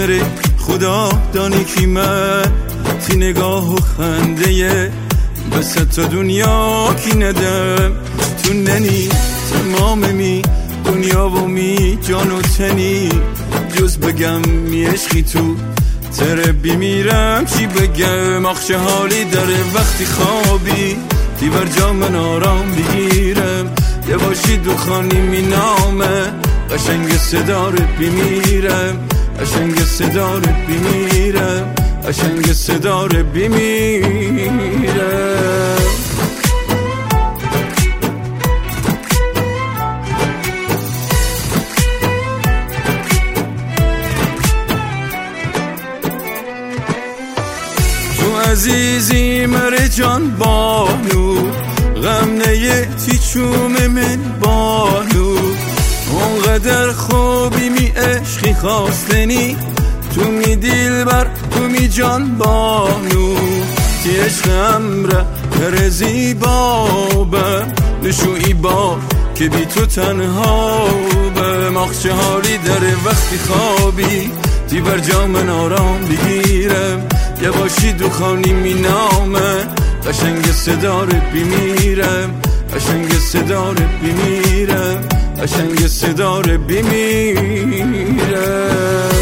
مره خدا دانی کی من تی نگاه و خنده بس تا دنیا کی ندم تو ننی تمام می دنیا و می جان و تنی جز بگم می عشقی تو تره بیمیرم چی بگم آخ حالی داره وقتی خوابی دیور جا من آرام بگیرم یه باشی دخانی می نامه قشنگ صدارت بیمیرم قشنگ صدارت بیمیرم قشنگ صدارت بیمیرم عزیزی مر جان بانو غم نیتی چوم من بانو اونقدر خوبی می عشقی خواستنی تو می دل بر تو می جان بانو تی عشقم را در زیبابم نشوی بار که بی تو تنها بم آخ چه حالی داره وقتی خوابی تی بر جا من آرام بگیرم یه باشی دخانی می نامه قشنگ صدارت بیمیرم قشنگ صدارت بیمیرم قشنگ صدارت بیمیرم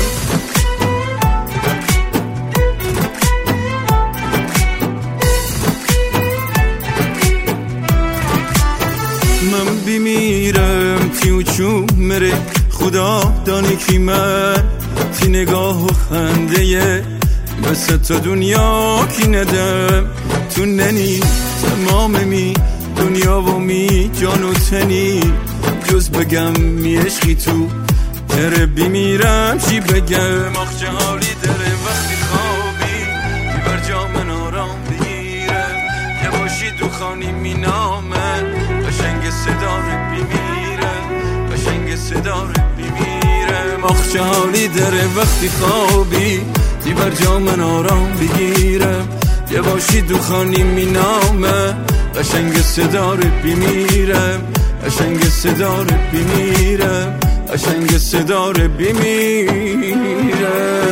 من بیمیرم تیو چون مره خدا دانی کی من تی نگاه و خنده بس تا دنیا کی ندم تو ننی تمام می دنیا و می جان و تنی جز بگم می عشقی تو تره بیمیرم چی بگم آخ چه حالی داره وقتی خوابی بر جا من آرام بگیرم یه باشی دخانی می نامن قشنگ صدارت بیمیرم قشنگ صدارت بیمیرم آخ چه حالی داره وقتی خوابی بر جا من آرام بگیرم یه باشی دخانی می نامه قشنگ صدارت بیمیرم قشنگ صدارت بیمیرم قشنگ صدارت بیمیرم